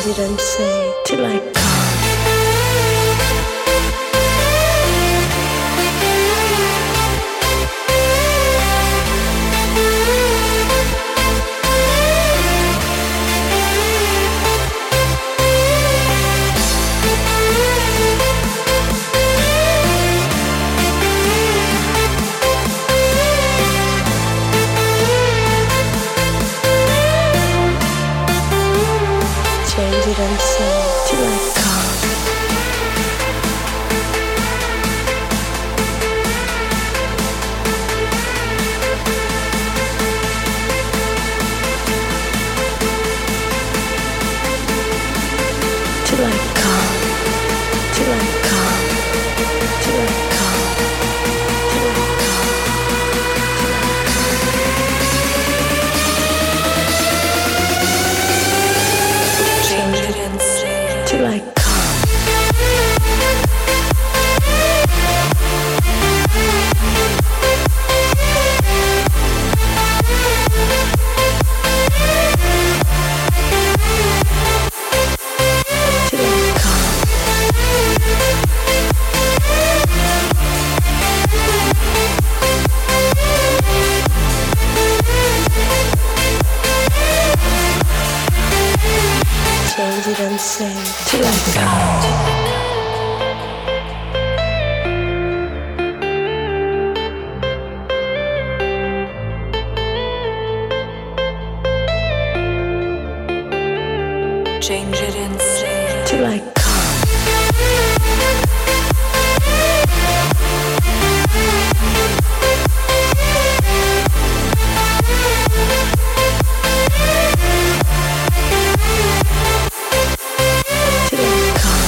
Change it and say to like calm. Change it and say to like calm. To like calm. To like calm. To like calm. To like calm. Change it and say to like calm. To like calm. Change it and say to like calm. Change it and say to like calm. To like calm.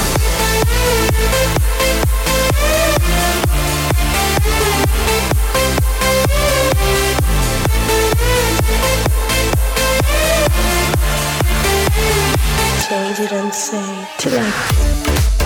Change it and say to like